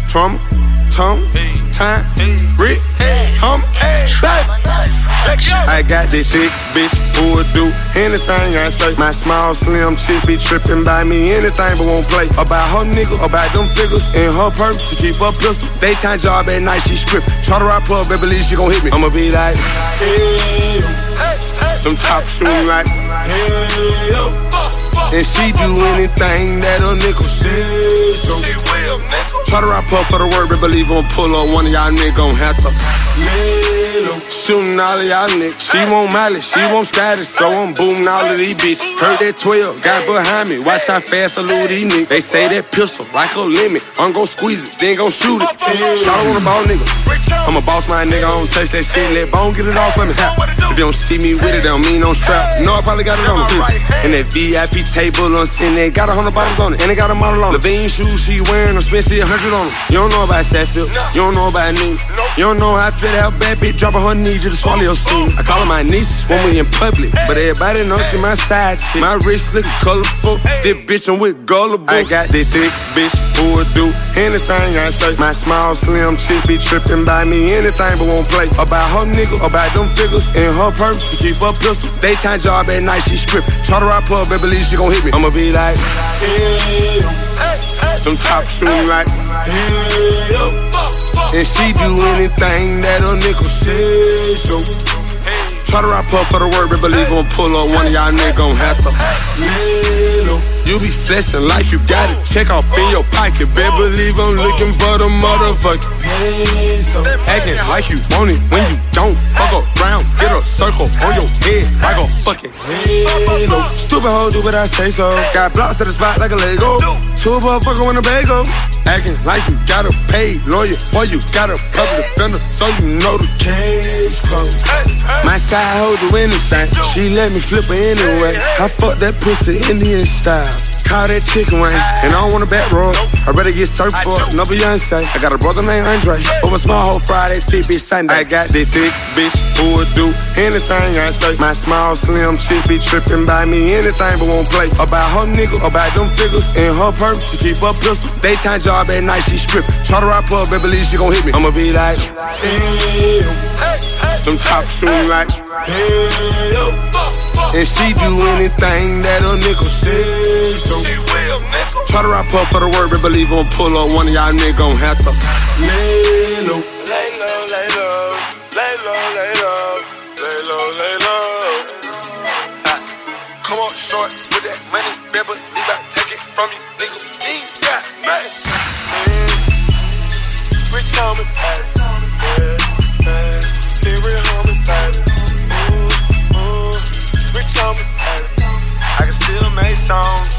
trauma, tongue, time, Rick, baby. I got this thick bitch who would do anything I say. My small, slim chick be trippin' by me, anything but won't play. About her nigga, about them figures, and her purpose to keep her pistol. Daytime job at night, she script. Try to rap up, baby, believe she gon' hit me. I'ma be like, hey, them top shooting like, hey, and she do anything that a nigga says. So try to rap up for the word, but believe I'ma pull up. One of y'all niggas gon' have to shooting all of y'all niggas. She want mileage, she want status, so I'm booming all of these bitches. Heard that 12, got behind me. Watch how fast I lose these niggas. They say that pistol like a limit. I'm gon' squeeze it, then gon' shoot it. Shout out on a ball nigga. I'm a boss, my nigga. I don't touch that shit. Let bone get it off of me. If you don't see me with it, don't mean no strap. No, I probably got it on me. And that VIP table on sitting there, got 100 bottles on it, and they got a model on it. Levine shoes she wearing, I'm spending 100 on them. You don't know about Satfield, you don't know about me. You don't know how I feel how bad bitch drop on her knees just to swallow your seed. I call her my niece when we in public, but everybody knows she my side chick. My wrist looking colorful, this bitch I'm with gullible. I got this thick bitch who would do anything I say. My small, slim chick be trippin' by me, anything but won't play. About her nigga, about them figures, and her purpose to keep her pistol. Daytime job at night, she script. Try to rap up, baby, believe she gon' hit me. I'ma be like, hey, them top shooting like, hey, and she do anything that a nigga says. So try to rap up for the word, but believe I'ma pull up. One of y'all niggas gon' have to you be flexing like you got it. Check off in your pocket, baby, believe I'm looking for the motherfucking peso. Acting like you want it when you don't. Fuck around, get a circle on your head like a fucking halo. Stupid hoe, do what I say so. Got blocks at the spot like a Lego. Two motherfucker in a bagel. Acting like you got a paid lawyer, or you got a public defender, so you know the case closed. My side hoe do anything, she let me flip her anyway. I fuck that pussy Indian style. Call that chicken wing, and I don't want a back roll. I better get surfed for no Beyonce. I got a brother named Andre, over small hoe Friday, thick bitch Sunday. I got this thick bitch who would do anything I say. My small, slim chick be trippin' by me, anything but won't play. About her nigga, about them figures, and her purpose to keep her pistol. Daytime job at night, she script. Try to rap up, baby, believe she gon' hit me. I'ma be like, hey, them top shooting like, hey, and she do anything that a nigga says. So try to rap up for the word, but believe I'ma pull up. One of y'all niggas gon' have to lay low. Lay low, lay low, lay low, lay low, lay low, lay low. Come on, short with that money, baby, leave out, take it from you, nigga. You ain't got money. Rich homie, he real homie, baby. Rich homie, I can still make songs.